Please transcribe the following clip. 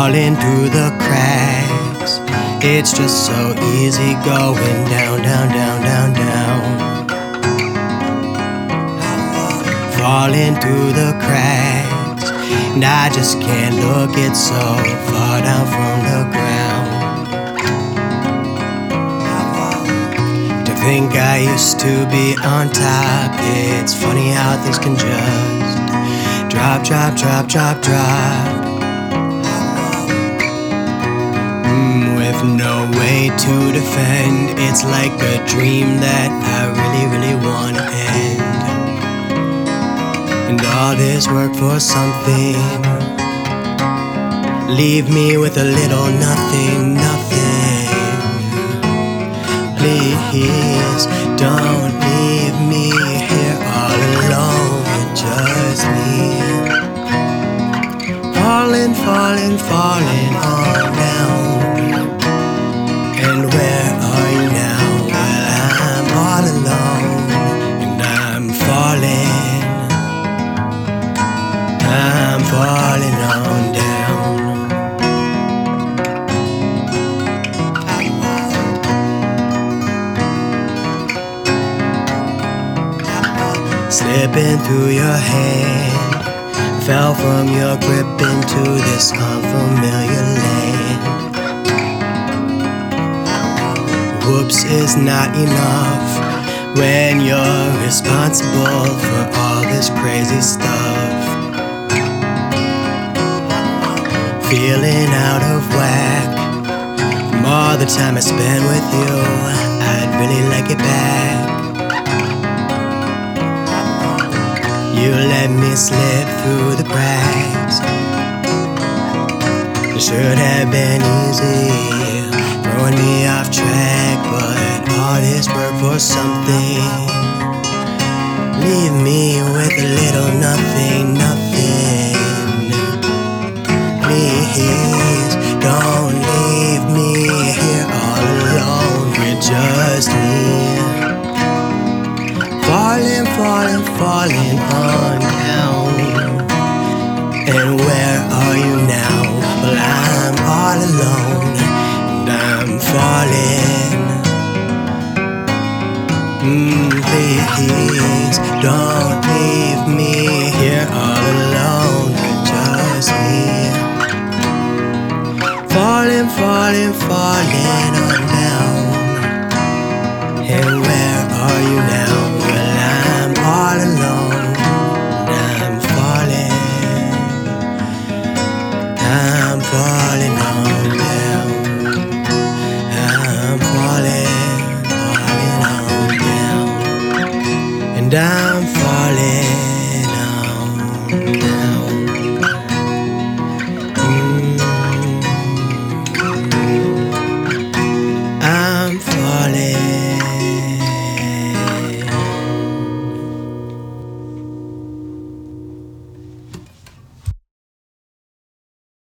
falling through the cracks. It's just so easy going down, down, down, down, down. Falling through the cracks, and I just can't look, it's so far down from the ground. To think I used to be on top, it's funny how things can just drop, drop, drop, drop, drop. With no way to defend, it's like a dream that I really, really wanna end. And all this work for something, leave me with a little nothing, nothing. Please don't leave me here all alone with just me. Falling, falling, falling on down. And where are you now? Well, I'm all alone, and I'm falling on down. Slipping through your hand, fell from your grip into this unfamiliar land. Whoops is not enough when you're responsible for all this crazy stuff. Feeling out of whack from all the time I spent with you, I'd really like it back. You let me slip through the cracks. It should have been easy, throwing me off track, but all this work for something, leave me with a little nothing, nothing. Please don't leave me here all alone with just me. Falling, falling, falling on down. And where are you now? Well, I'm all alone, and I'm falling. Please don't leave me here